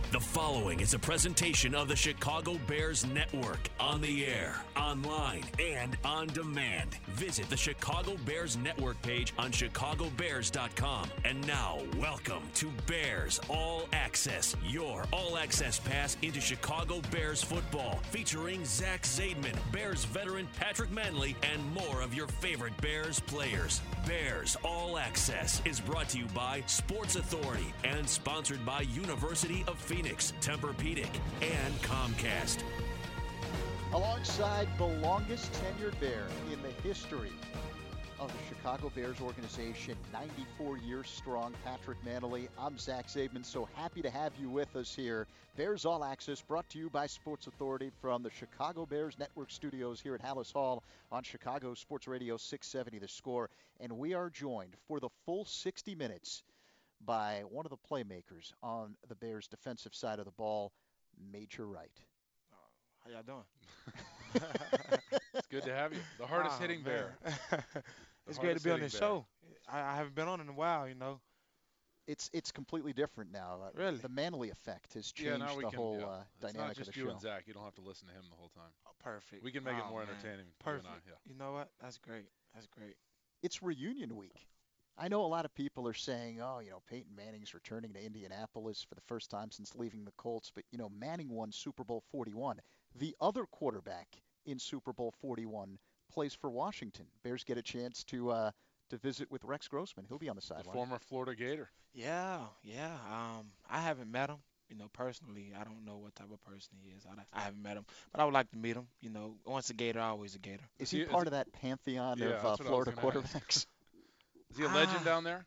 The following is a presentation of the Chicago Bears Network, on the air, online, and on demand. Visit the Chicago Bears Network page on chicagobears.com. And now, welcome to Bears All Access, your all-access pass into Chicago Bears football, featuring Zach Zaidman, Bears veteran Patrick Manley, and more of your favorite Bears players. Bears All Access is brought to you by Sports Authority and sponsored by University of Phoenix, Tempur-Pedic, and Comcast. Alongside the longest tenured Bear in the history of the Chicago Bears organization, 94 years strong, Patrick Manley. I'm Zach Zaidman, so happy to have you with us here. Bears All Access brought to you by Sports Authority from the Chicago Bears Network studios here at Hallis Hall on Chicago Sports Radio 670 The Score. And we are joined for the full 60 minutes by one of the playmakers on the Bears' defensive side of the ball, Major Wright. How y'all doing? It's good to have you. The hardest hitting Bear. It's great to be on this show. I haven't been on in a while, you know. It's completely different now. Really? The Manley effect has changed the whole dynamic of the show. It's not just you and Zach. You don't have to listen to him the whole time. Oh, perfect. We can make it more entertaining. Perfect. You and I, yeah. You know what? That's great. That's great. It's reunion week. I know a lot of people are saying, Peyton Manning's returning to Indianapolis for the first time since leaving the Colts. But, Manning won Super Bowl 41. The other quarterback in Super Bowl 41 plays for Washington. Bears get a chance to visit with Rex Grossman. He'll be on the sideline. The former Florida Gator. Yeah. I haven't met him. Personally, I don't know what type of person he is. I haven't met him, but I would like to meet him. Once a Gator, always a Gator. Is he part of that pantheon of Florida quarterbacks? Is he a legend down there?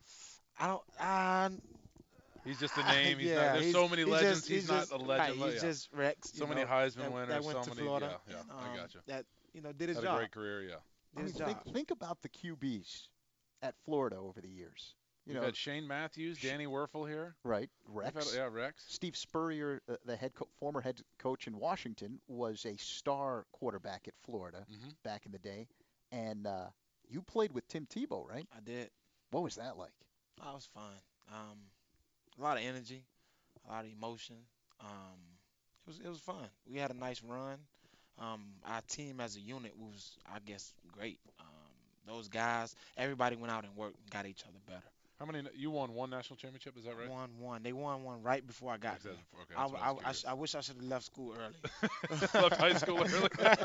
He's just a name. There's so many legends. He's not a legend. He's just Rex. So many Heisman winners. That went to Florida. Yeah, I got you. That did his job. Had a great career. Yeah. Did his job. Think about the QBs at Florida over the years. You've had Shane Matthews, Danny Werfel here. Right, Rex. Rex. Steve Spurrier, the former head coach in Washington, was a star quarterback at Florida back in the day. And you played with Tim Tebow, right? I did. What was that like? That was fun. A lot of energy, a lot of emotion. It was fun. We had a nice run. Our team as a unit was, I guess, great. Those guys, everybody went out and worked and got each other better. How many? You won one national championship, is that right? Won one. They won one right before I got there. Okay, I wish I should have left school early. Left high school early.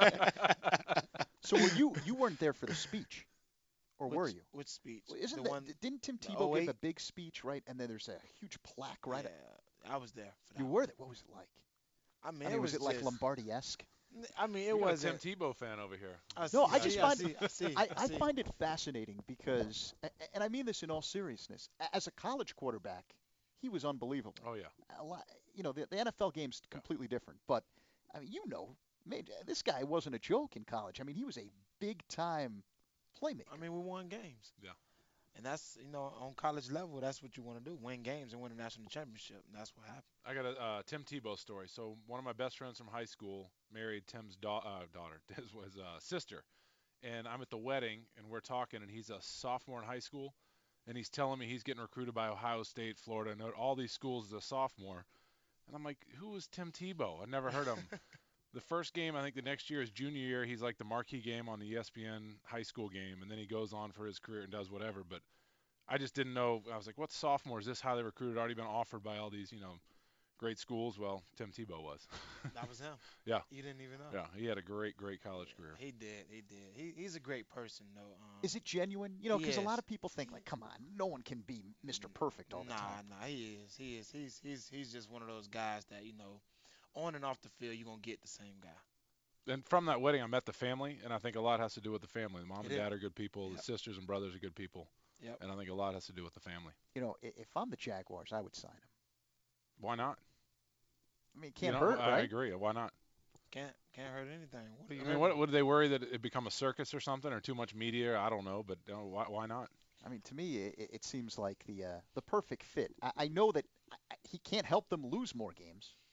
So you weren't there for the speech, or were you? Which speech? Didn't Tim Tebow give a big speech, right? And then there's a huge plaque, right? Yeah, I was there for that. You were there. What was it like? I mean, was it like Lombardi-esque? I mean, it was a Tim Tebow fan over here. I find it fascinating because, and I mean this in all seriousness, as a college quarterback, he was unbelievable. Oh yeah. The NFL game's completely different, but I mean, this guy wasn't a joke in college. I mean, he was a big time playmaker. I mean, we won games. Yeah. And that's, on college level, that's what you want to do, win games and win a national championship. And that's what happened. I got a Tim Tebow story. So one of my best friends from high school married Tim's daughter, was sister. And I'm at the wedding, and we're talking, and he's a sophomore in high school. And he's telling me he's getting recruited by Ohio State, Florida, and all these schools as a sophomore. And I'm like, who is Tim Tebow? I've never heard of him. The first game, I think the next year, his junior year, he's like the marquee game on the ESPN high school game, and then he goes on for his career and does whatever. But I just didn't know. I was like, what sophomore is this highly recruited? Already been offered by all these, great schools. Well, Tim Tebow was. That was him. Yeah. You didn't even know. Yeah, he had a great college career. He did. He's a great person, though. Is it genuine? Because a lot of people think, like, come on, no one can be Mr. Perfect all the time. Nah, he is. He's just one of those guys that, on and off the field, you're going to get the same guy. And from that wedding, I met the family, and I think a lot has to do with the family. The mom and dad are good people. Yep. The sisters and brothers are good people. Yep. And I think a lot has to do with the family. If I'm the Jaguars, I would sign him. Why not? I mean, it can't hurt, right? I agree. Why not? Can't hurt anything. What do you mean, what would they worry that it become a circus or something, or too much media? I don't know, but why not? I mean, to me, it seems like the perfect fit. I know that he can't help them lose more games.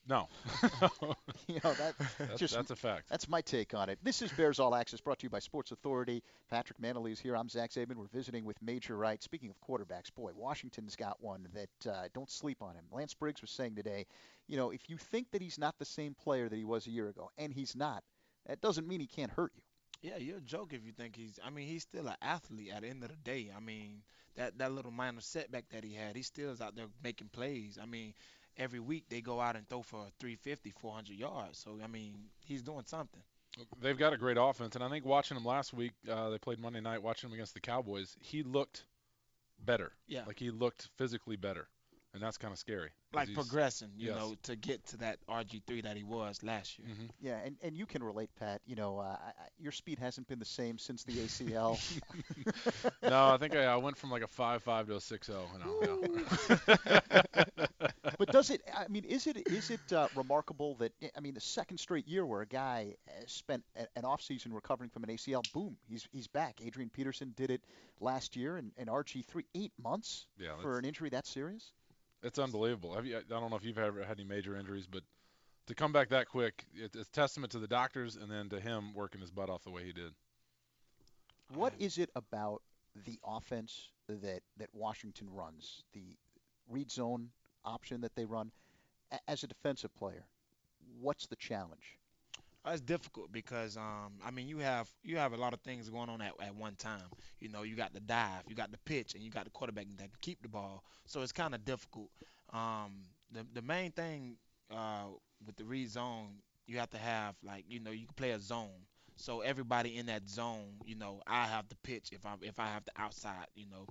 No. You know, that just That's a fact. that's my take on it. This is Bears All Access, brought to you by Sports Authority. Patrick Manley is here. I'm Zach Zabin. We're visiting with Major Wright. Speaking of quarterbacks, boy, Washington's got one that don't sleep on him. Lance Briggs was saying today, you know, if you think that he's not the same player that he was a year ago, and he's not, that doesn't mean he can't hurt you. Yeah, you're a joke if you think he's. I mean, he's still an athlete at the end of the day. I mean, that little minor setback that he had, he still is out there making plays. I mean, every week they go out and throw for 350, 400 yards. So I mean, he's doing something. They've got a great offense, and I think watching him last week, they played Monday night. Watching him against the Cowboys, he looked better. Yeah. Like he looked physically better, and that's kind of scary. 'Cause Like he's- progressing, you yes. know, to get to that RG3 that he was last year. Mhm. Yeah, and you can relate, Pat. You know, your speed hasn't been the same since the ACL. No, I think I went from like a 5.5 to a 6.0. But does it? I mean, is it remarkable that I mean the second straight year where a guy spent an offseason recovering from an ACL, boom, he's back. Adrian Peterson did it last year, and RG3 8 months Yeah, for an injury that serious. it's unbelievable. I don't know if you've ever had any major injuries, but to come back that quick, it's testament to the doctors and then to him working his butt off the way he did. What is it about the offense that Washington runs, the read zone option that they run, as a defensive player? What's the challenge? It's difficult because I mean you have a lot of things going on at one time. You know, you got the dive, you got the pitch, and you got the quarterback that can keep the ball. So it's kind of difficult. The main thing with the read zone, you have to have like you can play a zone. So everybody in that zone, I have the pitch if I have the outside.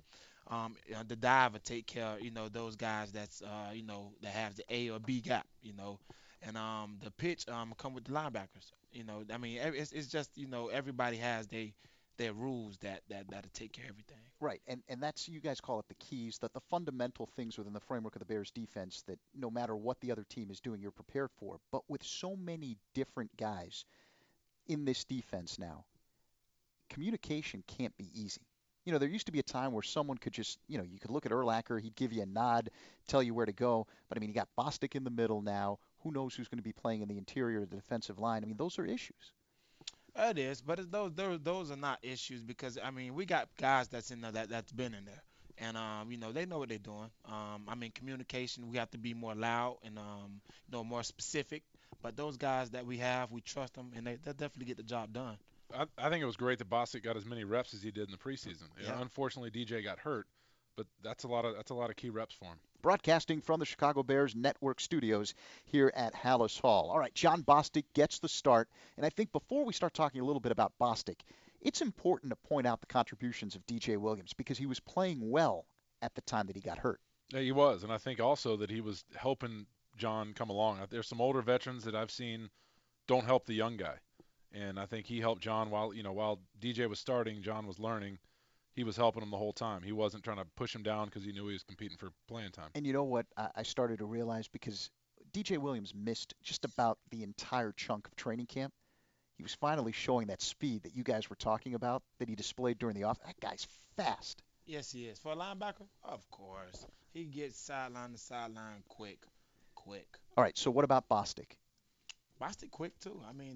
The dive will take care of those guys that have the A or B gap. And the pitch come with the linebackers. I mean, it's just everybody has their rules that'll take care of everything. Right, and that's, you guys call it the keys, that the fundamental things within the framework of the Bears defense that no matter what the other team is doing, you're prepared for. But with so many different guys in this defense now, communication can't be easy. You know, there used to be a time where someone could just, you could look at Urlacher, he'd give you a nod, tell you where to go. But I mean, you got Bostic in the middle now. Who knows who's going to be playing in the interior of the defensive line? I mean, those are issues. It is, but those are not issues because I mean we got guys that's in there that's been in there, and they know what they're doing. I mean communication we have to be more loud and more specific. But those guys that we have, we trust them, and they'll definitely get the job done. I think it was great that Bostic got as many reps as he did in the preseason. Yeah. Unfortunately, DJ got hurt, but that's a lot of key reps for him. Broadcasting from the Chicago Bears Network studios here at Hallis Hall. All right, John Bostic gets the start. And I think before we start talking a little bit about Bostic, it's important to point out the contributions of DJ Williams because he was playing well at the time that he got hurt. Yeah, he was, and I think also that he was helping John come along. There's some older veterans that I've seen don't help the young guy, and I think he helped John while DJ was starting, John was learning. He was helping him the whole time. He wasn't trying to push him down because he knew he was competing for playing time. And you know what I started to realize, because DJ Williams missed just about the entire chunk of training camp. He was finally showing that speed that you guys were talking about that he displayed during the off. That guy's fast. Yes, he is. For a linebacker, of course, he gets sideline to sideline quick. All right, so what about Bostic? Bostic quick too. I mean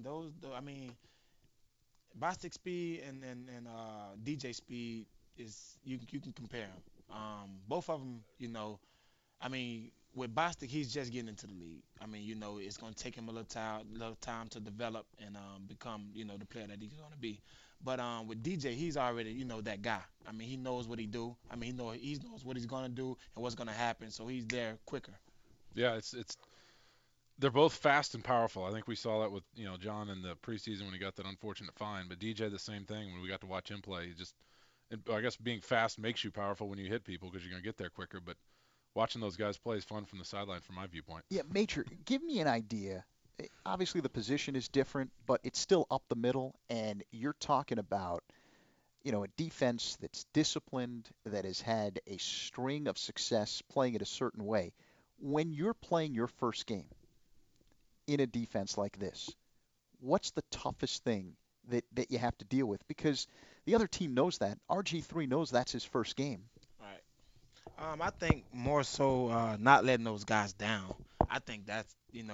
Bostic speed and DJ speed is you can compare them. Both of them, I mean, with Bostic, he's just getting into the league. I mean, it's going to take him a little time to develop and become, the player that he's going to be. But with DJ, he's already, that guy. I mean, he knows what he do. I mean, he knows what he's going to do and what's going to happen. So he's there quicker. Yeah, it's they're both fast and powerful. I think we saw that with John in the preseason when he got that unfortunate fine. But DJ, the same thing. When we got to watch him play, I guess being fast makes you powerful when you hit people because you're going to get there quicker. But watching those guys play is fun from the sideline from my viewpoint. Yeah, Major, give me an idea. Obviously, the position is different, but it's still up the middle, and you're talking about, a defense that's disciplined, that has had a string of success playing it a certain way. When you're playing your first game in a defense like this, what's the toughest thing that you have to deal with? Because the other team knows that. RG3 knows that's his first game. Right. I think more so not letting those guys down. I think that's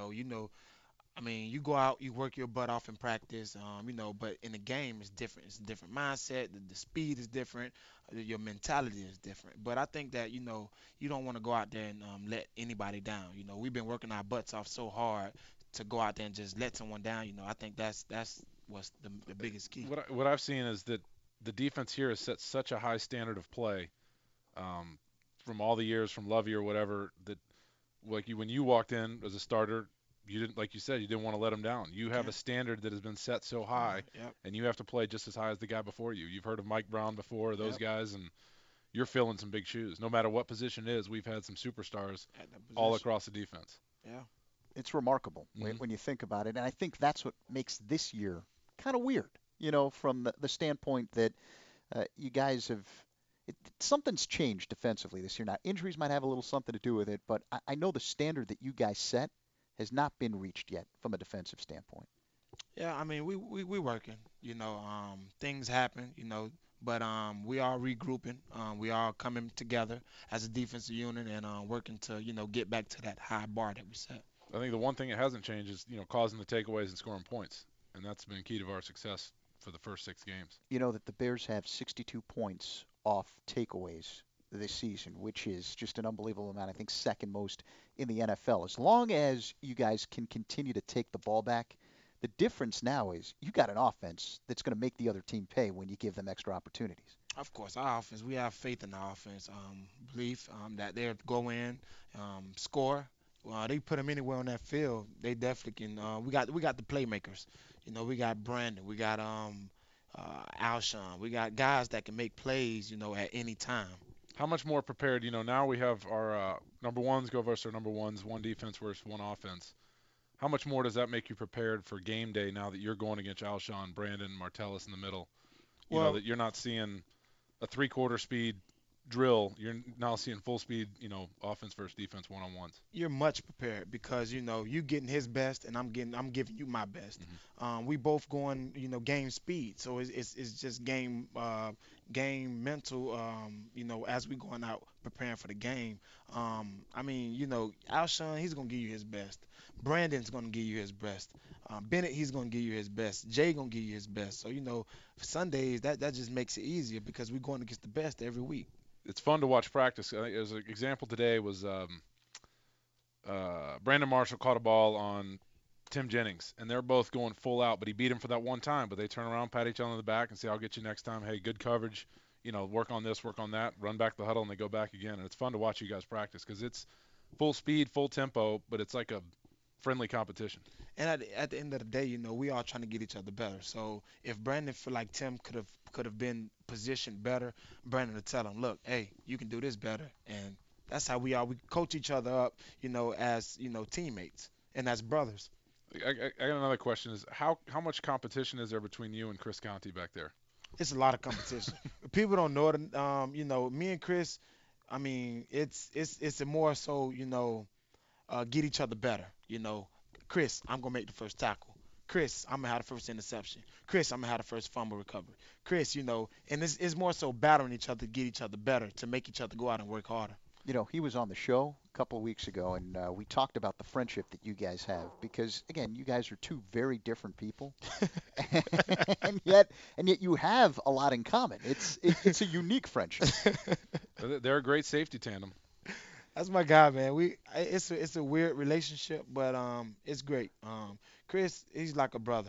I mean, you go out, you work your butt off in practice, but in the game it's different. It's a different mindset. The speed is different. Your mentality is different. But I think that you don't want to go out there and let anybody down. We've been working our butts off so hard to go out there and just let someone down. I think that's what's the biggest key. What I've seen is that the defense here has set such a high standard of play um, from all the years from Lovey or whatever that like when you walked in as a starter, you didn't like you said you didn't want to let them down. You have Yeah. a standard that has been set so high, Yep. and you have to play just as high as the guy before you. You've heard of Mike Brown before, those Yep. guys, and you're filling some big shoes. No matter what position it is, we've had some superstars At that all position. across the defense. Yeah. It's remarkable Mhm. when you think about it. And I think that's what makes this year kind of weird, from the standpoint that you guys have. Something's changed defensively this year. Now, injuries might have a little something to do with it, but I know the standard that you guys set has not been reached yet from a defensive standpoint. Yeah, I mean, we working, things happen, but we are regrouping. We are coming together as a defensive unit and working to, get back to that high bar that we set. I think the one thing that hasn't changed is causing the takeaways and scoring points, and that's been key to our success for the first 6 games. You know that the Bears have 62 points off takeaways this season, which is just an unbelievable amount. I think second most in the NFL. As long as you guys can continue to take the ball back, the difference now is you got an offense that's going to make the other team pay when you give them extra opportunities. Of course, our offense, we have faith in our offense, belief that they'll go in, score. They put them anywhere on that field. They definitely can. We got the playmakers. We got Brandon. We got Alshon. We got guys that can make plays. At any time. How much more prepared? Now we have our number ones go versus our number ones, one defense versus one offense. How much more does that make you prepared for game day now that you're going against Alshon, Brandon, Martellus in the middle? Well, That you're not seeing a three-quarter speed drill. You're now seeing full speed, offense versus defense one-on-ones. you're much prepared because you getting his best and I'm giving you my best. We both going game speed, so it's just game mental. As we going out preparing for the game. I mean Alshon, he's gonna give you his best. Brandon's gonna give you his best. Bennett, he's gonna give you his best. Jay gonna give you his best. So for Sundays that just makes it easier because we're going against the best every week. It's fun to watch practice. As an example today was Brandon Marshall caught a ball on Tim Jennings, and they're both going full out, but he beat him for that one time. But they turn around, pat each other on the back, and say, "I'll get you next time. Hey, good coverage. Work on this, work on that. Run back the huddle, and they go back again." And it's fun to watch you guys practice because it's full speed, full tempo, but it's like a friendly competition. And at the end of the day, we all trying to get each other better. So if Brandon feel like Tim could have been positioned better, Brandon will tell him, look, hey, you can do this better. And that's how we are. We coach each other up, as teammates and as brothers. I got another question: is how much competition is there between you and Chris Conti back there? It's a lot of competition. People don't know it. Me and Chris, I mean, it's a more so, get each other better. Chris, I'm gonna make the first tackle. Chris, I'm gonna have the first interception. Chris, I'm gonna have the first fumble recovery. Chris, and it's more so battling each other to get each other better, to make each other go out and work harder. He was on the show a couple of weeks ago, and we talked about the friendship that you guys have because, again, you guys are two very different people, and yet you have a lot in common. It's a unique friendship. They're a great safety tandem. That's my guy, man. It's a weird relationship, but it's great. Chris, he's like a brother.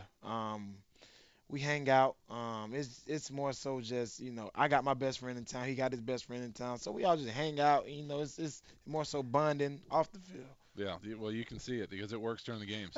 We hang out. It's more so just I got my best friend in town. He got his best friend in town, so we all just hang out. It's more so bonding off the field. Yeah, well, you can see it because it works during the games.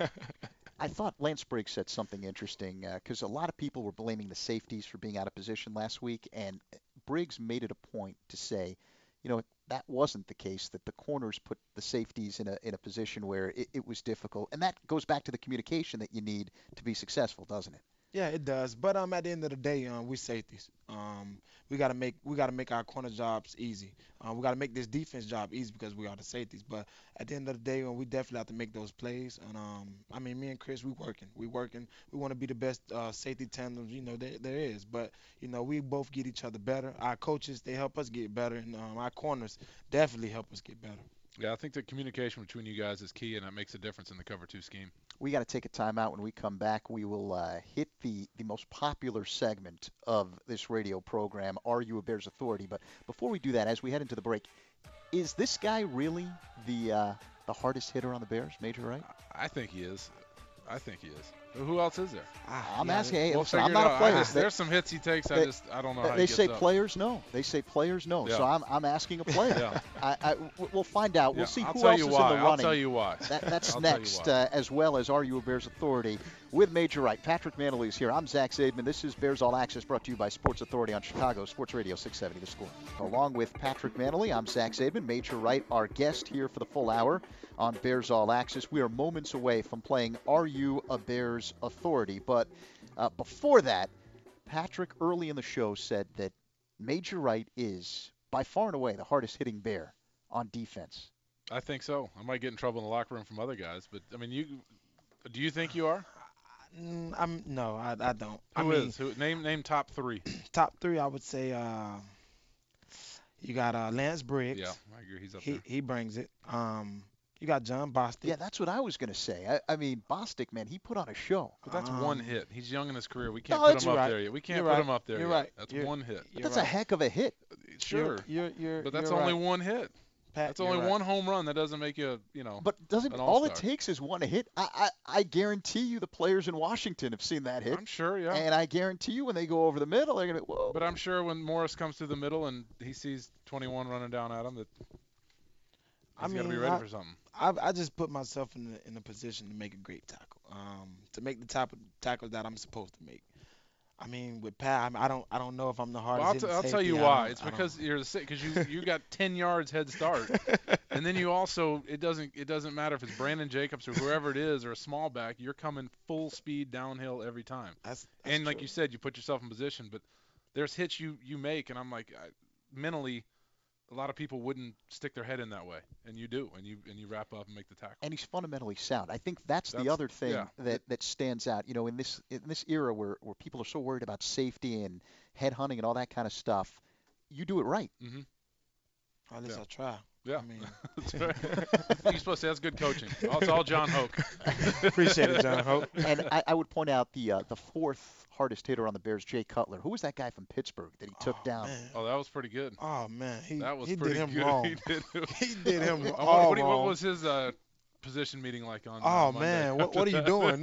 I thought Lance Briggs said something interesting because a lot of people were blaming the safeties for being out of position last week, and Briggs made it a point to say, that wasn't the case, that the corners put the safeties in a position where it was difficult. And that goes back to the communication that you need to be successful, doesn't it? Yeah, it does. But at the end of the day, we safeties. We gotta make our corner jobs easy. We gotta make this defense job easy because we are the safeties. But at the end of the day, we definitely have to make those plays. And I mean, me and Chris, we working. We working. We want to be the best safety tandems there is. But we both get each other better. Our coaches, they help us get better, and our corners definitely help us get better. Yeah, I think the communication between you guys is key, and that makes a difference in the cover 2 scheme. We got to take a timeout. When we come back, we will hit the most popular segment of this radio program, Are You a Bears Authority? But before we do that, as we head into the break, is this guy really the hardest hitter on the Bears, Major Wright? I think he is. I think he is. Who else is there? I'm asking. Hey, We'll listen, figure I'm it not out. a player. There's some hits he takes. I don't know how They he say gets up. players know. They say players know. Yeah. So I'm asking a player. Yeah. We'll find out. Yeah, We'll see I'll who tell else you is why. in the running. I'll tell you why. That's I'll tell you next, why. as well as Are You a Bears Authority with Major Wright. Patrick Manley is here. I'm Zach Zaidman. This is Bears All Access, brought to you by Sports Authority on Chicago Sports Radio 670 The Score. Along with Patrick Manley, I'm Zach Zaidman. Major Wright, our guest here for the full hour on Bears All Access. We are moments away from playing Are You a Bears Authority? But before that, Patrick early in the show said that Major Wright is by far and away the hardest hitting Bear on defense. I think so. I might get in trouble in the locker room from other guys, but I mean, do you think you are? No, I don't. Who is? Who, name top 3. Top 3, I would say you got Lance Briggs. Yeah, I agree. He's up there. He brings it. You got John Bostic. Yeah, that's what I was going to say. I mean, Bostic, man, he put on a show. But that's one hit. He's young in his career. We can't No, put that's him up right. there yet. We can't You're put right. him up there You're yet. right. That's You're- one hit. But that's a heck of a hit. Sure. You're But that's you're only right. one hit. Pat, That's only you're right. one home run. That doesn't make you, But doesn't an all it all-star. takes is one hit? I guarantee you the players in Washington have seen that hit. I'm sure, yeah. And I guarantee you when they go over the middle, they're going to, whoa. But I'm sure when Morris comes through the middle and he sees 21 running down at him, that he's got to be ready for something. I just put myself in a position to make a great tackle, to make the type of tackle that I'm supposed to make. I mean, with Pat, I don't know if I'm the hardest. Well, hitting I'll tell safety. you I why. don't- It's I don't- because you got 10 yards head start, and then you also it doesn't matter if it's Brandon Jacobs or whoever it is or a small back. You're coming full speed downhill every time. That's And like true. you said, you put yourself in position. But there's hits you make, and I'm like, mentally, a lot of people wouldn't stick their head in that way, and you do, and you wrap up and make the tackle. And he's fundamentally sound. I think that's the That's- other thing yeah. that stands out. You know, in this era where people are so worried about safety and headhunting and all that kind of stuff, you do it right. Mm-hmm. At least Yeah. I try. Yeah. I mean, That's right. You're supposed to say that's good coaching. It's all John Hoke. appreciate it, John Hope. And I would point out the fourth hardest hitter on the Bears, Jay Cutler. Who was that guy from Pittsburgh that he took down? Man. Oh, that was pretty good. Oh man, That was he pretty did him good. wrong. He did. He did him I all wonder what wrong. was his position meeting like on Oh Monday? man, what are you doing?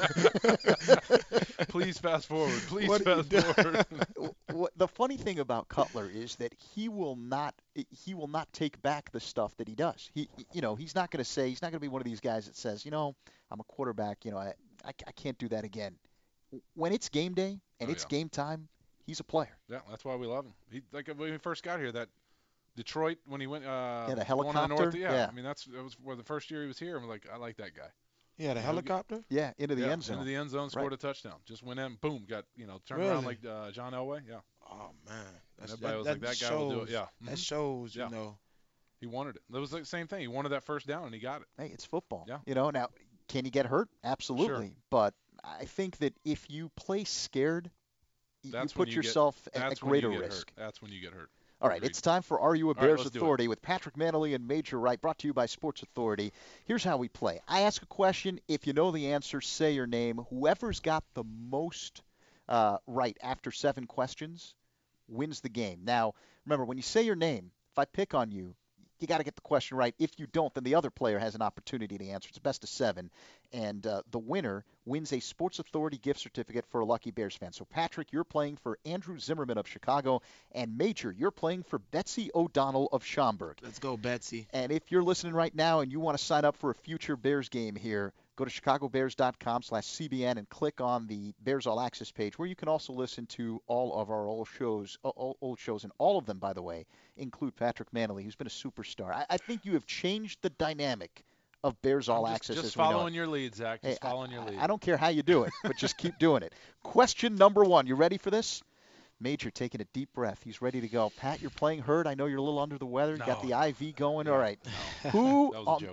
Please fast forward. Please What are you fast forward. The funny thing about Cutler is that he will not take back the stuff that he does. He's not going to be one of these guys that says, I'm a quarterback, I can't do that again. When it's game day and Oh, it's yeah. game time, he's a player. Yeah, that's why we love him. He when he first got here, that Detroit when he went the going to the helicopter, north, yeah. I mean that was where the first year he was here. I'm like, I like that guy. Yeah, the helicopter. Yeah, into the Yeah, end zone. Into the end zone, scored Right. a touchdown. Just went in, boom, got turned around like Really? John Elway. Yeah, Oh man, and everybody was like, that guy will do it. Yeah, That Mhm. shows, Yeah. He wanted it. That was the same thing. He wanted that first down and he got it. Hey, it's football. Yeah. Now, can you get hurt? Absolutely. But I think that if you play scared, you That's when put you get- yourself at That's when you greater get risk. hurt. That's when you get hurt. All right, Agreed. it's time for Are You a All right, Bears let's do it. Authority with Patrick Manley and Major Wright, brought to you by Sports Authority. Here's how we play. I ask a question. If you know the answer, say your name. Whoever's got the most right after 7 questions wins the game. Now, remember, when you say your name, if I pick on you, you got to get the question right. If you don't, then the other player has an opportunity to answer. It's a best of 7. And the winner wins a Sports Authority gift certificate for a lucky Bears fan. So, Patrick, you're playing for Andrew Zimmerman of Chicago. And Major, you're playing for Betsy O'Donnell of Schaumburg. Let's go, Betsy. And if you're listening right now and you want to sign up for a future Bears game here, go to chicagobears.com/CBN and click on the Bears All Access page, where you can also listen to all of our old shows, and all of them, by the way, include Patrick Manley, who's been a superstar. I think you have changed the dynamic of Bears All Access Just as we know it. following your lead, Zach. Just Hey, following your lead. I don't care how you do it, but just keep doing it. Question number 1. You ready for this? Major taking a deep breath. He's ready to go. Pat, you're playing hurt. I know you're a little under the weather. You got the No. IV going. Yeah. All right. No, Who that was a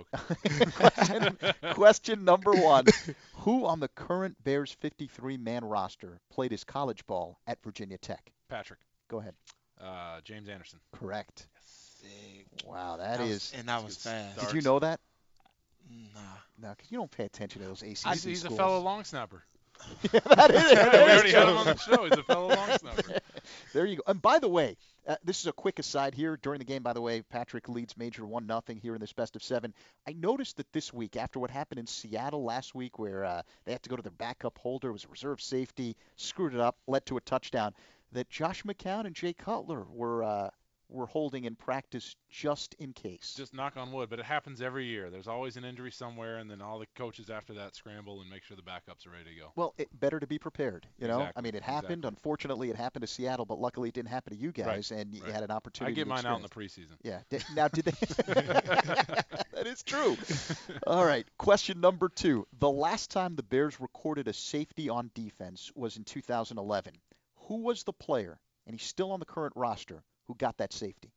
joke. question number 1. Who on the current Bears 53-man roster played his college ball at Virginia Tech? Patrick. Go ahead. James Anderson. Correct. big. Wow, that is. And that was Good fast. start. Did you know that? Nah. No, because you don't pay attention to those ACC He's schools. a fellow long snapper. Yeah, that is. Yeah, we that is already had true. him on the show. He's a fellow long snapper. There you go. And by the way, this is a quick aside here. During the game, by the way, Patrick leads Major 1-0 here in this best of 7. I noticed that this week, after what happened in Seattle last week, where they had to go to their backup holder, it was a reserve safety, screwed it up, led to a touchdown, that Josh McCown and Jay Cutler were holding in practice just in case. Just knock on wood, but it happens every year. There's always an injury somewhere, and then all the coaches after that scramble and make sure the backups are ready to go. Well, better to be prepared, you know? Exactly, I mean, it happened. exactly. Unfortunately, it happened to Seattle, but luckily it didn't happen to you guys, and you had an I opportunity get to mine out in the experience. preseason. Yeah. Now, did they? That is true. All right. Question number 2. The last time the Bears recorded a safety on defense was in 2011. Who was the player, and he's still on the current roster, who got that safety?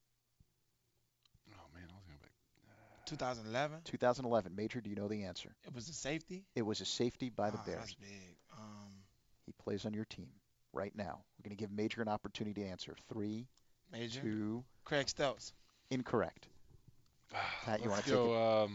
Oh, man, I was going to be 2011. 2011. Major, do you know the answer? It was a safety. It was a safety by the Oh, Bears. that's big. He plays on your team right now. We're going to give Major an opportunity to answer. 3, Major. 2, Craig Stelz. incorrect. Pat, you want Let's to take it? go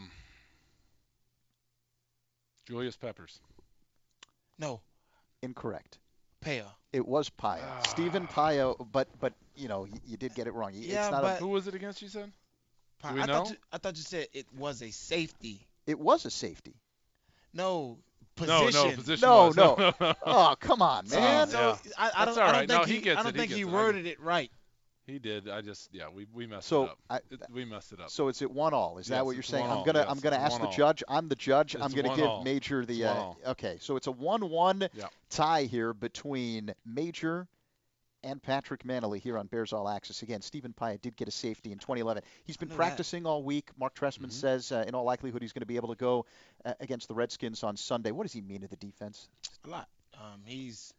Julius Peppers. No. Incorrect. Paya. It was Paya. Stephen Paya, but you know, you did get it wrong. Yeah, it's not but- Who was it against, you said? Do we I know? thought you said it was a safety. it was a safety. No. No, Position. position No, was. no. Oh, come on, man. So Yeah. I That's don't, all I right. don't No, think he gets I don't it, he think he gets it. worded it right. He did. We messed So, it up. We messed it up. So it's at 1-1. Is that Yes, what you're it's saying? 1-1. I'm gonna Yes, ask it's the 1-1. judge. I'm the judge. I'm It's gonna give 1-1. Major the. It's 1-1. Okay, so it's a 1-1 Yeah. tie here between Major and Patrick Manley here on Bears All Access. Again, Stephen Paya did get a safety in 2011. He's been knew that. practicing all week. Mark Trestman says in all likelihood he's going to be able to go against the Redskins on Sunday. What does he mean to the defense? A lot. He's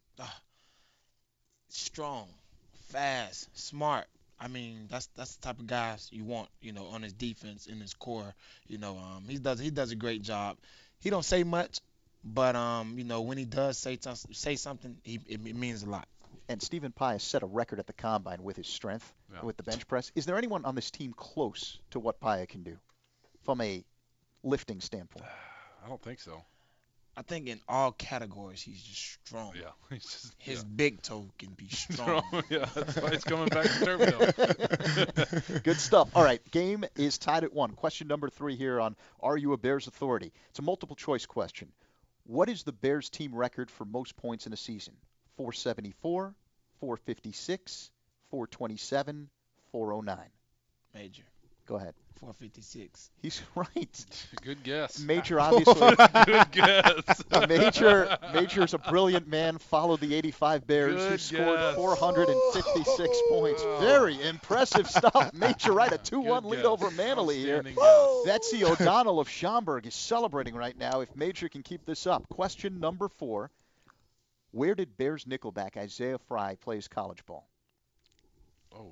strong, fast, smart. I mean, that's the type of guys you want, you know, on his defense in his core. You know, he does a great job. He don't say much, but you know, when he does say something, it means a lot. And Stephen Paya set a record at the combine with his strength, Yeah. with the bench press. Is there anyone on this team close to what Paya can do from a lifting standpoint? I don't think so. I think in all categories he's just strong. Yeah. He's just His big toe can be strong. strong. Yeah, that's why he's coming back to Turbino. Good stuff. All right, game is tied at 1. Question number 3 here on Are You a Bears Authority? It's a multiple choice question. What is the Bears team record for most points in a season? 474, 456, 427, 409. Major. Go ahead. 456. He's right. Good guess. Major, obviously. Good guess. Major's a brilliant man. Followed the 85 Bears, who Good scored guess. 456 points. Very impressive stuff. Major, right, a 2-1 Good lead guess. over Manley here. Outstanding guess. Betsy O'Donnell of Schaumburg is celebrating right now if Major can keep this up. Question number 4. Where did Bears nickelback Isaiah Fry play his college ball? Oh.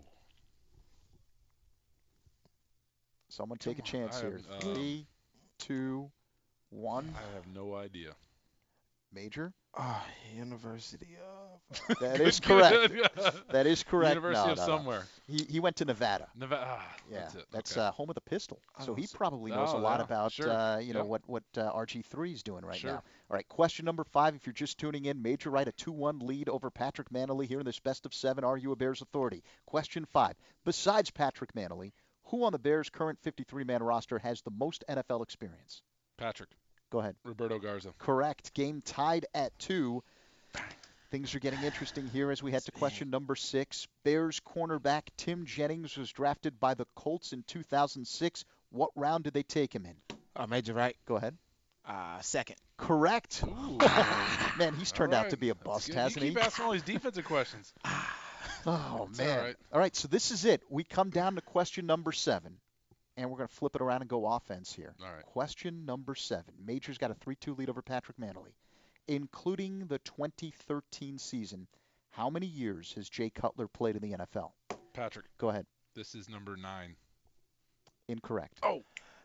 Someone take a Come on, chance I here. have, 3, 2, 1. I have no idea. Major? University of. That is correct. Good. That is correct. University No, of no, no. somewhere. He went to Nevada. Nevada. Yeah, That's it. that's Okay. home of the pistol. So Oh, he so- probably knows a Oh, lot yeah, about sure. you know Yep. what RG3 is doing right Sure. now. All right, question number 5. If you're just tuning in, Major right a 2-1 lead over Patrick Manley here in this best of 7. Are you a Bears Authority? Question 5. Besides Patrick Manley, who on the Bears' current 53-man roster has the most NFL experience? Patrick. Go ahead. Roberto Garza. Correct. Game tied at 2. Things are getting interesting here as we head to question number 6. Bears cornerback Tim Jennings was drafted by the Colts in 2006. What round did they take him in? Major, right? Go ahead. Second. Correct. Ooh. Man, he's turned All out right. to be a That's bust, good. hasn't You he? keep asking all these defensive questions. Oh, It's man. all right. All right, so this is it. We come down to question number 7, and we're going to flip it around and go offense here. All right. Question number 7. Major's got a 3-2 lead over Patrick Manley. Including the 2013 season, how many years has Jay Cutler played in the NFL? Patrick. Go ahead. This is number 9. Incorrect. Oh.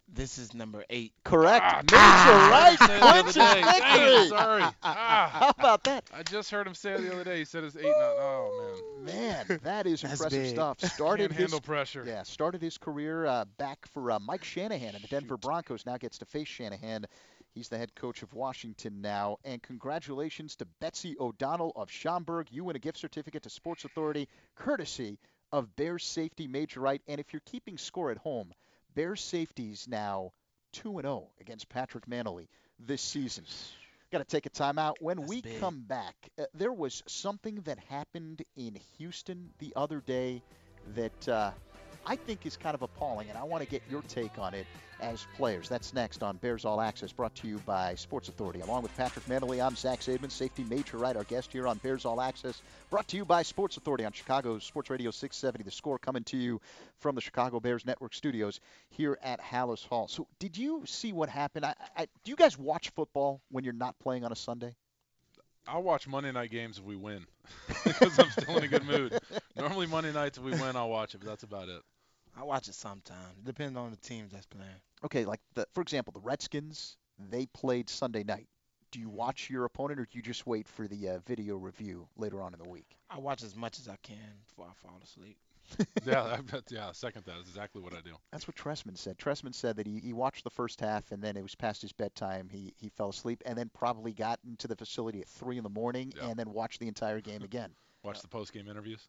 This is number 8. Correct. Ah, Major right. I Clinches said it the other day. Dang, victory. sorry. How about that? I just heard him say it the other day. He said it's 8. Oh, Man, that is That's impressive big. stuff. man. Can't handle pressure. Started his career back for Mike Shanahan and the Denver Broncos. Now gets to face Shanahan. He's the head coach of Washington now. And congratulations to Betsy O'Donnell of Schaumburg. You win a gift certificate to Sports Authority, courtesy of Bears safety Major Wright. And if you're keeping score at home, Bears safeties now 2-0 against Patrick Manley this season. Got to take a timeout. When That's we big. come back, there was something that happened in Houston the other day that I think is kind of appalling, and I want to get your take on it as players. That's next on Bears All Access, brought to you by Sports Authority. Along with Patrick Manley, I'm Zach Zaidman, safety Major Wright, our guest here on Bears All Access, brought to you by Sports Authority on Chicago's Sports Radio 670. The Score coming to you from the Chicago Bears Network studios here at Hallis Hall. So did you see what happened? Do you guys watch football when you're not playing on a Sunday? I'll watch Monday night games if we win because I'm still in a good mood. Normally Monday nights if we win, I'll watch it, but that's about it. I watch it sometimes. Depending on the team that's playing. Okay, like for example, the Redskins, they played Sunday night. Do you watch your opponent, or do you just wait for the video review later on in the week? I watch as much as I can before I fall asleep. Yeah, second that. That's exactly what I do. That's what Tressman said. Tressman said that he watched the first half, and then it was past his bedtime. He fell asleep, and then probably got into the facility at 3 in the morning, Yeah. and then watched the entire game again. Watch the post-game interviews.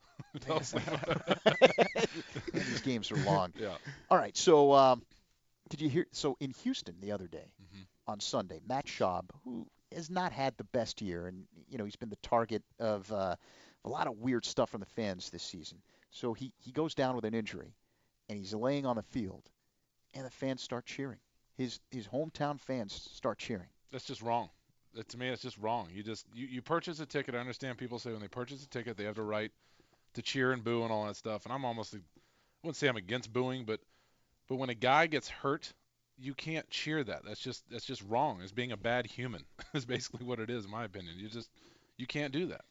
And these games are long. Yeah. All right, so did you hear? So in Houston the other day, Mhm. on Sunday, Matt Schaub, who has not had the best year, and he's been the target of a lot of weird stuff from the fans this season. So he goes down with an injury, and he's laying on the field, and the fans start cheering. His hometown fans start cheering. That's just wrong. To me, it's just wrong. You purchase a ticket. I understand people say when they purchase a ticket, they have the right to cheer and boo and all that stuff. And I wouldn't say I'm against booing, but when a guy gets hurt, you can't cheer that. That's just wrong. It's being a bad human. Is basically what it is, in my opinion. You can't do that.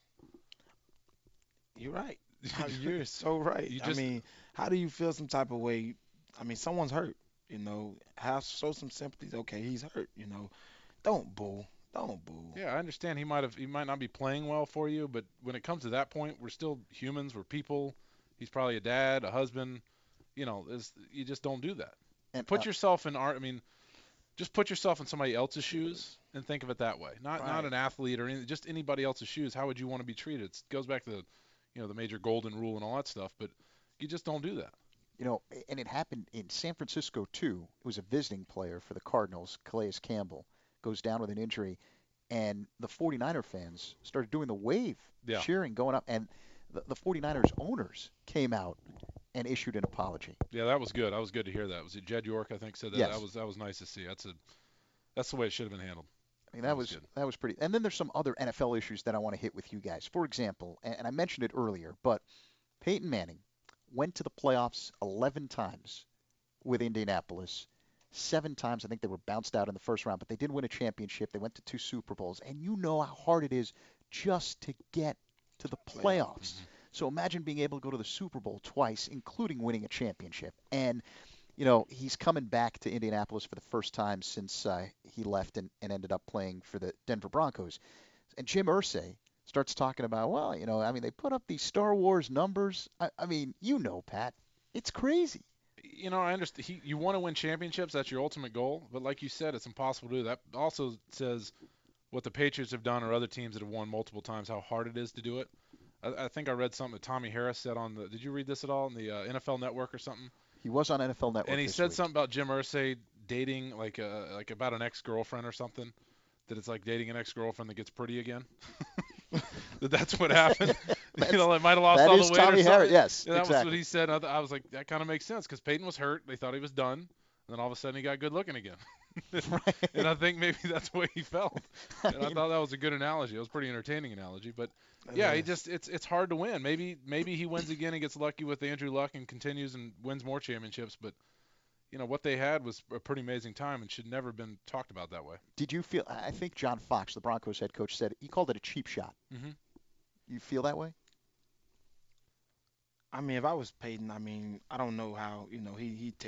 You're right. You're so right. I mean, how do you feel some type of way? I mean, someone's hurt. Show some sympathy. Okay, he's hurt. Don't boo. Don't boo. Yeah, I understand he might not be playing well for you, but when it comes to that point, we're still humans. We're people. He's probably a dad, a husband. You just don't do that. And Put yourself in just put yourself in somebody else's shoes and think of it that way. Not an athlete or just anybody else's shoes. How would you want to be treated? It goes back to the major golden rule and all that stuff, but you just don't do that. And it happened in San Francisco too. It was a visiting player for the Cardinals, Calais Campbell, goes down with an injury, and the 49er fans started doing the wave, cheering, going up, and the 49ers owners came out and issued an apology. Yeah, that was good. That was good to hear that. Was it Jed York, I think, said that? Yes. That was nice to see. That's the way it should have been handled. I mean, that was pretty. And then there's some other NFL issues that I want to hit with you guys. For example, and I mentioned it earlier, but Peyton Manning went to the playoffs 11 times with Indianapolis. 7 times, I think they were bounced out in the first round, but they did win a championship. They went to 2 Super Bowls, and you know how hard it is just to get to the playoffs. Mm-hmm. So imagine being able to go to the Super Bowl twice, including winning a championship. And he's coming back to Indianapolis for the first time since he left and ended up playing for the Denver Broncos. And Jim Irsay starts talking about, they put up these Star Wars numbers. I mean, Pat, it's crazy. I understand. You want to win championships. That's your ultimate goal. But like you said, it's impossible to do. That also says what the Patriots have done or other teams that have won multiple times, how hard it is to do it. I think I read something that Tommy Harris said did you read this at all on the NFL Network or something? He was on NFL Network. And he said week. something about Jim Irsay dating like about an ex-girlfriend or something. That it's like dating an ex-girlfriend that gets pretty again. That's what happened. It might have lost all the weight Tommy or something. Harris, yes, that exactly. was what he said. I was like, that kind of makes sense because Peyton was hurt. They thought he was done. And then all of a sudden he got good looking again. Right. And I think maybe that's the way he felt. And I thought that was a good analogy. It was a pretty entertaining analogy. But yeah, it's hard to win. Maybe he wins again and gets lucky with Andrew Luck and continues and wins more championships. But what they had was a pretty amazing time and should never have been talked about that way. Did you feel? I think John Fox, the Broncos head coach, said he called it a cheap shot. Mm-hmm. You feel that way? I mean, if I was Peyton, I mean, I don't know how, he takes,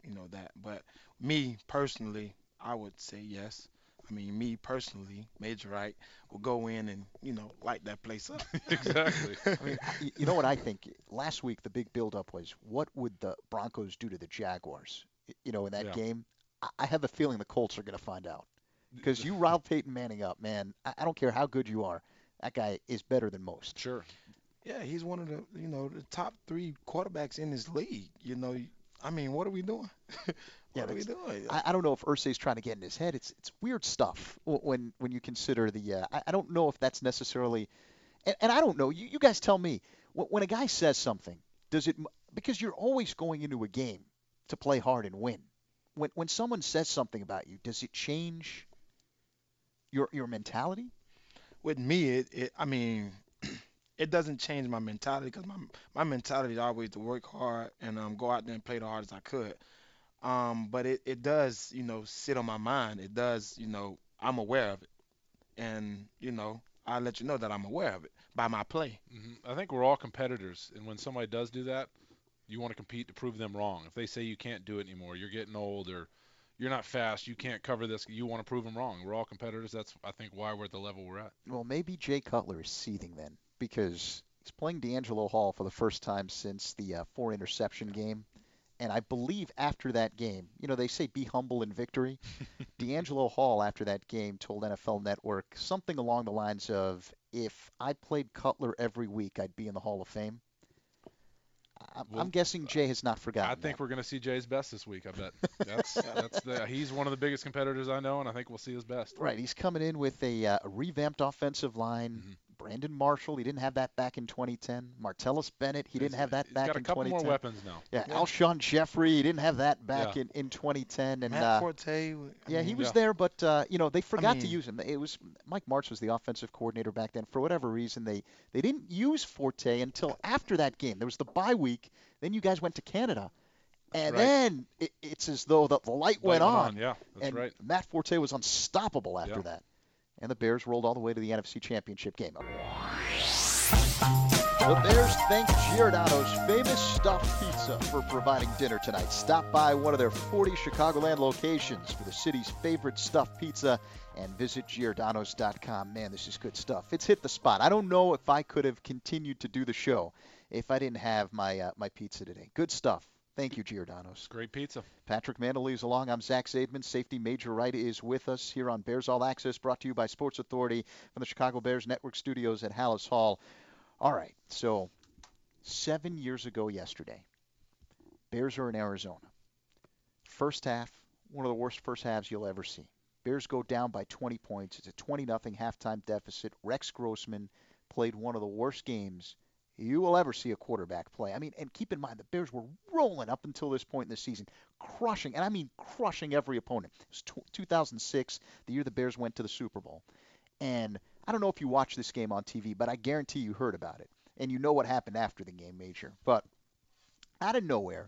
that. But me personally, I would say yes. I mean, me personally, Major Wright will go in and light that place up. Exactly. I mean, you know what I think? Last week, the big buildup was what would the Broncos do to the Jaguars? In that Yeah. game, I have a feeling the Colts are going to find out because you rile Peyton Manning up, man. I don't care how good you are. That guy is better than most. Sure. Yeah, he's one of the top three quarterbacks in this league. I mean, what are we doing? Yeah, What are we doing? I don't know if Irsay's trying to get in his head. It's weird stuff when you consider the. I don't know if that's necessarily, and I don't know. You guys tell me. When a guy says something, does it because you're always going into a game to play hard and win. When someone says something about you, does it change your mentality? With me, I mean, it doesn't change my mentality because my mentality is always to work hard and go out there and play the hardest I could. But it does, sit on my mind. It does, I'm aware of it, and I let you know that I'm aware of it by my play. I think we're all competitors, and when somebody does do that, you want to compete to prove them wrong. If they say you can't do it anymore, you're getting old, or you're not fast, you can't cover this, you want to prove them wrong. We're all competitors. That's, I think, why we're at the level we're at. Well, maybe Jay Cutler is seething then because he's playing D'Angelo Hall for the first time since the four interception game. And I believe after that game, they say be humble in victory. D'Angelo Hall, after that game, told NFL Network something along the lines of, if I played Cutler every week, I'd be in the Hall of Fame. I'm guessing Jay has not forgotten I think that. we're going to see Jay's best this week. I bet he's one of the biggest competitors I know, and I think we'll see his best. Right, he's coming in with a revamped offensive line. Brandon Marshall, he didn't have that back in 2010. Martellus Bennett, he didn't have that back in 2010. He's got a couple more weapons now. Yeah, Alshon Jeffrey, he didn't have that back in 2010. And Matt Forte. he was there, but they forgot to use him. It was Mike Martz was the offensive coordinator back then. For whatever reason, they didn't use Forte until after that game. There was the bye week. Then you guys went to Canada. And then it's as though the light went on. Yeah, that's and right. Matt Forte was unstoppable after that. And the Bears rolled all the way to the NFC Championship game. The Bears thank Giordano's famous stuffed pizza for providing dinner tonight. Stop by one of their 40 Chicagoland locations for the city's favorite stuffed pizza and visit Giordano's.com. Man, this is good stuff. It's hit the spot. I don't know if I could have continued to do the show if I didn't have my pizza today. Good stuff. Thank you, Giordano's. Great pizza. Patrick Mandel is along. I'm Zach Zaidman. Safety Major Wright is with us here on Bears All Access, brought to you by Sports Authority from the Chicago Bears Network studios at Hallis Hall. All right, so 7 years ago yesterday, Bears are in Arizona. First half, one of the worst first halves you'll ever see. Bears go down by 20 points. It's a 20-0 halftime deficit. Rex Grossman played one of the worst games you will ever see a quarterback play. I mean, and keep in mind, the Bears were rolling up until this point in the season, crushing, and I mean crushing every opponent. It was 2006, the year the Bears went to the Super Bowl. And I don't know if you watched this game on TV, but I guarantee you heard about it. And you know what happened after the game, Major. But out of nowhere,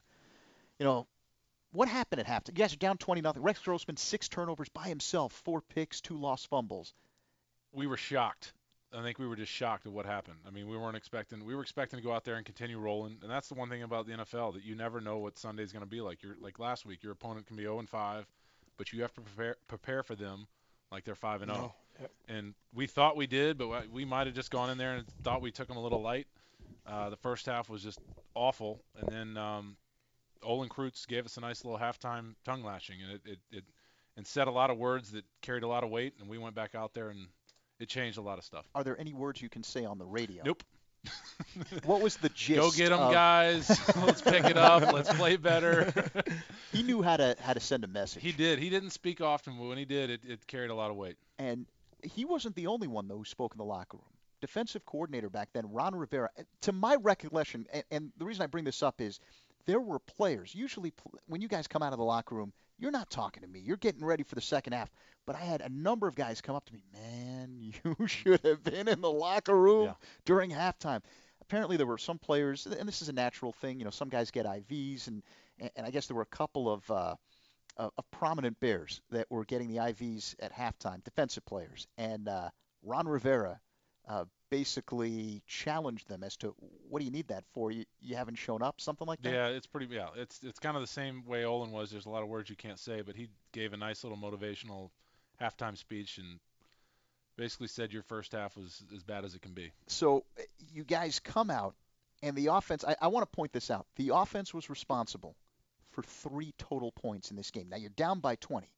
what happened at halftime? You guys are down 20-0. Rex Grossman, 6 turnovers by himself, 4 picks, 2 lost fumbles. We were shocked. I think we were just shocked at what happened. I mean, we were expecting to go out there and continue rolling. And that's the one thing about the NFL, that you never know what Sunday's going to be like. Like last week, your opponent can be 0-5, but you have to prepare for them like they're 5-0. No. And we thought we did, but we might have just gone in there and thought we took them a little light. The first half was just awful, and then Olin Kreutz gave us a nice little halftime tongue lashing, and it said a lot of words that carried a lot of weight, and we went back out there and it changed a lot of stuff. Are there any words you can say on the radio? Nope. What was the gist? Go get them, guys. Let's pick it up. Let's play better. He knew how to send a message. He did. He didn't speak often, but when he did, it carried a lot of weight. And he wasn't the only one, though, who spoke in the locker room. Defensive coordinator back then, Ron Rivera, to my recollection, and the reason I bring this up is there were players. Usually when you guys come out of the locker room, you're not talking to me. You're getting ready for the second half. But I had a number of guys come up to me, man, you should have been in the locker room during halftime. Apparently there were some players, and this is a natural thing, some guys get IVs, and I guess there were a couple of prominent Bears that were getting the IVs at halftime, defensive players. And Ron Rivera basically challenged them as to what do you need that for? You haven't shown up, something like that? Yeah, it's pretty. Yeah, it's kind of the same way Olin was. There's a lot of words you can't say, but he gave a nice little motivational halftime speech and basically said your first half was as bad as it can be. So you guys come out, and the offense, I want to point this out. The offense was responsible for 3 total points in this game. Now you're down by 20.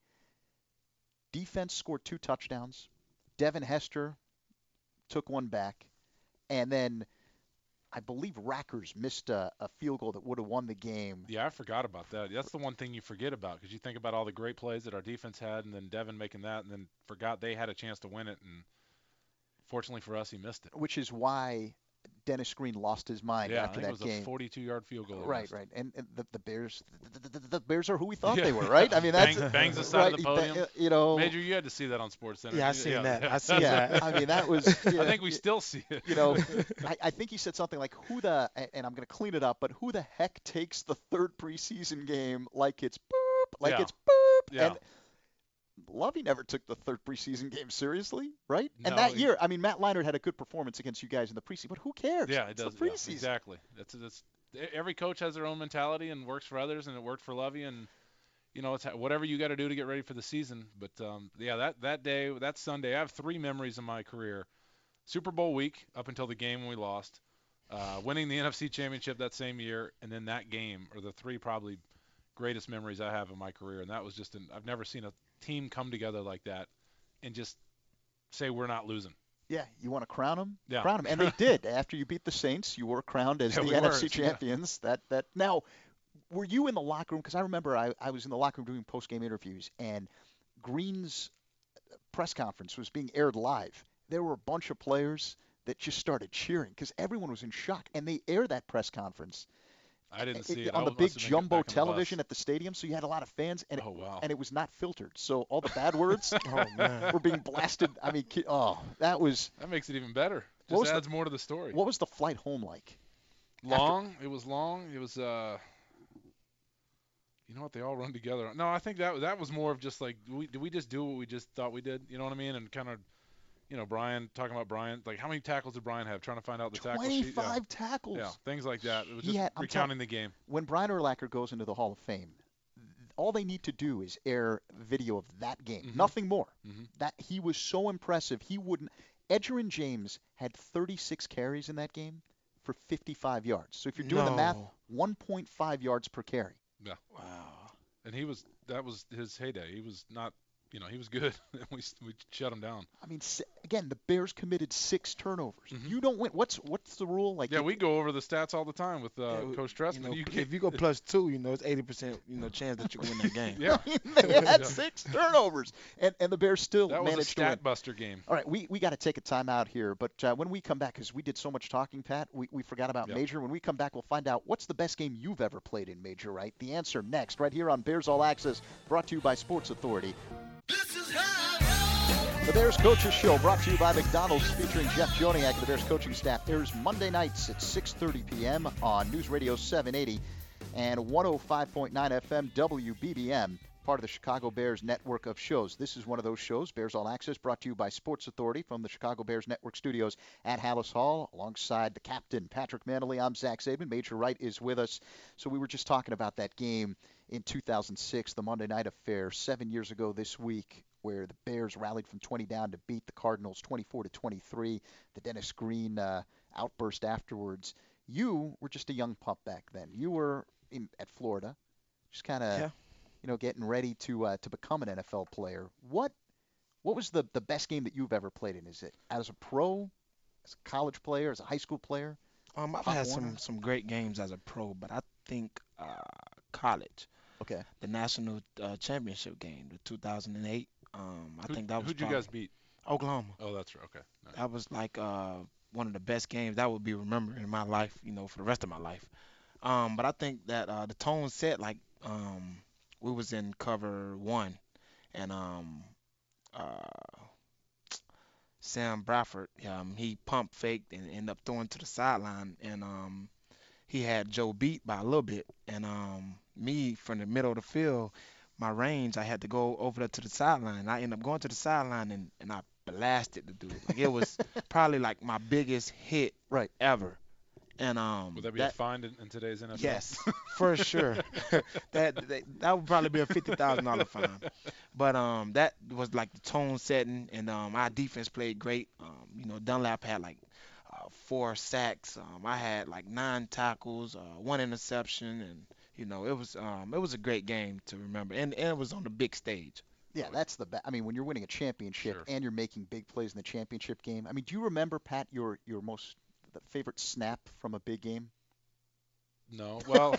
Defense scored 2 touchdowns. Devin Hester took one back. And then I believe Rackers missed a field goal that would have won the game. Yeah, I forgot about that. That's the one thing you forget about because you think about all the great plays that our defense had, and then Devin making that, and then forgot they had a chance to win it. And fortunately for us, he missed it. Which is why Dennis Green lost his mind after that game. Yeah, it was a 42-yard field goal. Right. And the Bears, the Bears are who we thought they were, right? I mean, that's bangs the side of the podium. You know, Major, you had to see that on SportsCenter. Yeah, I seen that. I seen yeah, that. I mean, that was. I think we still see it. You know, I think he said something like, and I'm going to clean it up, but who the heck takes the 3rd preseason game like it's boop, it's boop? Yeah. And Lovey never took the 3rd preseason game seriously, right? No, And that year, I mean, Matt Leinart had a good performance against you guys in the preseason, but who cares? Yeah, it it's does. the preseason. Yeah, exactly. That's every coach has their own mentality and works for others, and it worked for Lovey. And you know, it's whatever you got to do to get ready for the season. But yeah, that day, that Sunday, I have 3 memories in my career: Super Bowl week up until the game when we lost, winning the NFC Championship that same year, and then that game are the 3 probably greatest memories I have in my career. And that was just I've never seen a team come together like that and just say we're not losing. Yeah, you want to crown them? Yeah. Crown them. And they did. After you beat the Saints, you were crowned as the NFC champions. Yeah. That Now, were you in the locker room? Because I remember I was in the locker room doing post-game interviews, and Green's press conference was being aired live. There were a bunch of players that just started cheering because everyone was in shock. And they air that press conference I didn't see it. on the big jumbo television at the stadium, so you had a lot of fans, and and it was not filtered, so all the bad words were being blasted. I mean, that makes it even better. Just adds more to the story. What was the flight home like? Long. It was long. It was you know what? They all run together. No, I think that was more of just like, did we just do what we just thought we did? You know what I mean? And kind of. You know, talking about Brian, like how many tackles did Brian have? Trying to find out the tackle sheet. 25 tackles. Yeah, things like that. It was just recounting the game. When Brian Urlacher goes into the Hall of Fame, all they need to do is air video of that game. Mm-hmm. Nothing more. Mm-hmm. That he was so impressive. Edgerrin James had 36 carries in that game for 55 yards. So if you're doing the math, 1.5 yards per carry. Yeah. Wow. And that was his heyday. He was not. You know, he was good. we shut him down. I mean, again, the Bears committed 6 turnovers. Mm-hmm. You don't win. What's the rule? Like? Yeah, we go over the stats all the time with Coach Trestman. You know, if you go +2, it's 80% chance that you win that game. Yeah. I mean, they had 6 turnovers, and the Bears still managed to win. That was a stat buster game. All right, we got to take a timeout here, but when we come back, because we did so much talking, Pat, we forgot about Major. When we come back, we'll find out what's the best game you've ever played in Major, right? The answer next, right here on Bears All Access, brought to you by Sports Authority. The Bears Coaches Show, brought to you by McDonald's, featuring Jeff Joniak of the Bears coaching staff, airs Monday nights at 6:30 p.m. on News Radio 780 and 105.9 FM WBBM, part of the Chicago Bears network of shows. This is one of those shows, Bears All Access, brought to you by Sports Authority from the Chicago Bears network studios at Hallis Hall, alongside the captain, Patrick Manley. I'm Zach Zaidman. Major Wright is with us. So we were just talking about that game in 2006, the Monday night affair, 7 years ago this week, where the Bears rallied from 20 down to beat the Cardinals 24-23. The Dennis Green outburst afterwards. You were just a young pup back then. You were at Florida, just kind of, getting ready to become an NFL player. What was the best game that you've ever played in? Is it as a pro, as a college player, as a high school player? I've had some great games as a pro, but I think college. Okay. The national championship game, the 2008. I think that was. Who'd you guys beat? Oklahoma. Oh, that's right. Okay. Nice. That was like one of the best games that would be remembered in my life, for the rest of my life. But I think that the tone set, like we was in cover 1, and Sam Bradford, he pump faked and ended up throwing to the sideline, and he had Joe beat by a little bit, and me from the middle of the field, my range, I had to go over there to the sideline. I ended up going to the sideline, and I blasted the dude. Like, it was probably like my biggest hit Right. ever. And Would that be a fine in today's NFL? yes, for sure. that would probably be a $50,000 fine. But that was like the tone setting, and our defense played great. Dunlap had like 4 sacks. I had like 9 tackles, 1 interception, and it was a great game to remember, and it was on the big stage. Yeah, that's the best. I mean, when you're winning a championship Sure. and you're making big plays in the championship game. I mean, do you remember, Pat, your most the favorite snap from a big game? No. Well,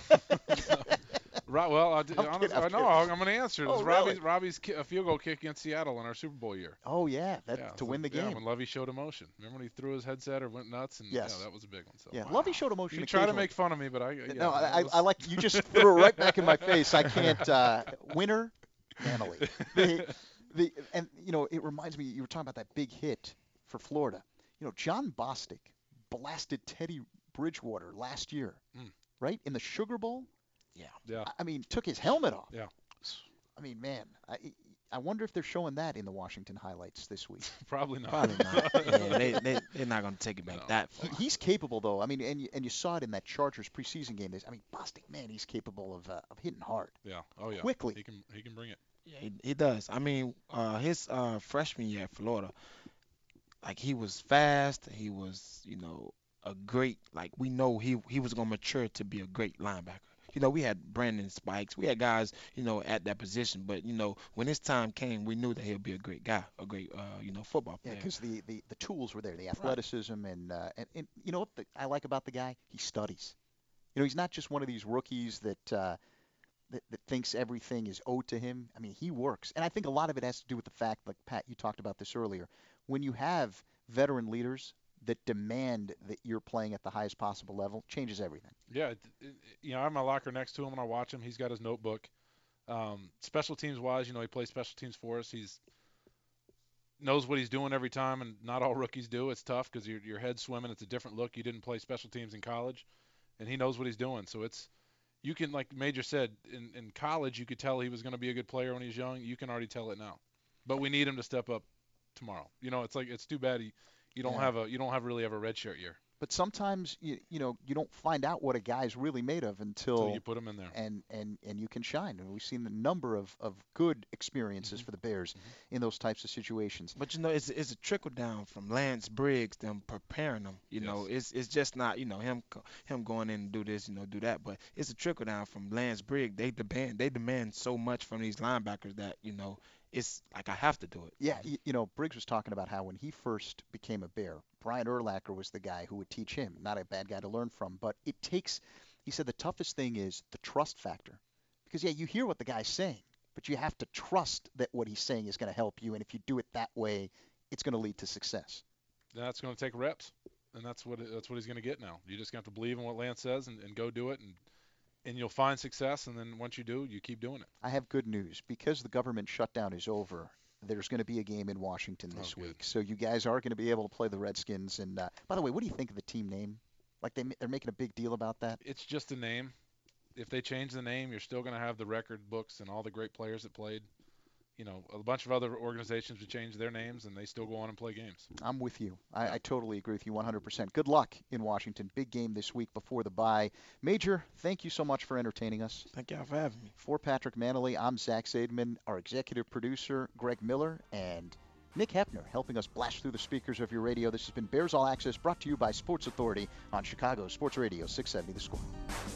well, I'm kidding. I'm going to answer. It was Oh, really? Robbie's a field goal kick against Seattle in our Super Bowl year. Oh yeah, to win the game. Yeah, when Lovey showed emotion. Remember when he threw his headset or went nuts? And Yes. Yeah, that was a big one. So. Yeah, Lovey showed emotion. You try to occasionally. make fun of me, but No, I like you just threw it right back in my face. I can't. Winner, Manley. And it reminds me. You were talking about that big hit for Florida. John Bostic blasted Teddy Bridgewater last year, right in the Sugar Bowl. Yeah. I mean, took his helmet off. Yeah. I mean, man, I wonder if they're showing that in the Washington highlights this week. Probably not. Probably not. Yeah, they're not going to take it back that far. He's capable, though. I mean, and you saw it in that Chargers preseason game. I mean, Bostic, man, he's capable of hitting hard. Yeah. Oh yeah. Quickly. He can bring it. Yeah, he does. I mean, his freshman year at Florida, like, he was fast. He was, a great, like, we know he was going to mature to be a great linebacker. We had Brandon Spikes. We had guys, at that position. But, when his time came, we knew that he'll be a great guy, a great, football player. Yeah, because the tools were there, the athleticism, and you know what I like about the guy? He studies. He's not just one of these rookies that thinks everything is owed to him. I mean, he works. And I think a lot of it has to do with the fact, like, Pat, you talked about this earlier, when you have veteran leaders that demand that you're playing at the highest possible level, changes everything. Yeah, I have my locker next to him, and I watch him. He's got his notebook. Special teams wise, he plays special teams for us. He's knows what he's doing every time, and not all rookies do. It's tough because your head's swimming. It's a different look. You didn't play special teams in college, and he knows what he's doing. So you can, like Major said, in college you could tell he was going to be a good player when he was young. You can already tell it now, but we need him to step up tomorrow. It's too bad you don't really have a redshirt year. But sometimes you don't find out what a guy's really made of until you put him in there, and you can shine. And we've seen the number of good experiences for the Bears in those types of situations. But it's a trickle down from Lance Briggs, them preparing them. It's just not him going in and do this, do that. But it's a trickle down from Lance Briggs. They demand so much from these linebackers that it's like I have to do it. Yeah, Briggs was talking about how when he first became a Bear, Brian Urlacher was the guy who would teach him. Not a bad guy to learn from, but it takes, he said, the toughest thing is the trust factor. Because, you hear what the guy's saying, but you have to trust that what he's saying is going to help you, and if you do it that way, it's going to lead to success. That's going to take reps, and that's what he's going to get now. You just have to believe in what Lance says and go do it, and you'll find success, and then once you do, you keep doing it. I have good news. Because the government shutdown is over, there's going to be a game in Washington this week. So you guys are going to be able to play the Redskins. And by the way, what do you think of the team name? Like they're making a big deal about that? It's just a name. If they change the name, you're still going to have the record books and all the great players that played. A bunch of other organizations would change their names, and they still go on and play games. I'm with you. I totally agree with you 100%. Good luck in Washington. Big game this week before the bye. Major, thank you so much for entertaining us. Thank y'all for having me. For Patrick Manley, I'm Zach Zaidman, our executive producer, Greg Miller, and Nick Hepner helping us blast through the speakers of your radio. This has been Bears All Access, brought to you by Sports Authority on Chicago Sports Radio 670 The Score.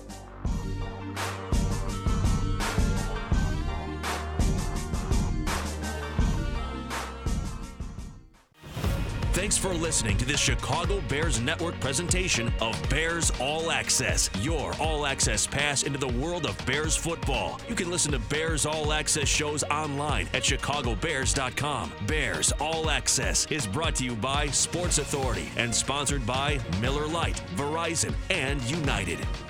Thanks for listening to this Chicago Bears Network presentation of Bears All Access, your all access pass into the world of Bears football. You can listen to Bears All Access shows online at chicagobears.com. Bears All Access is brought to you by Sports Authority and sponsored by Miller Lite, Verizon, and United.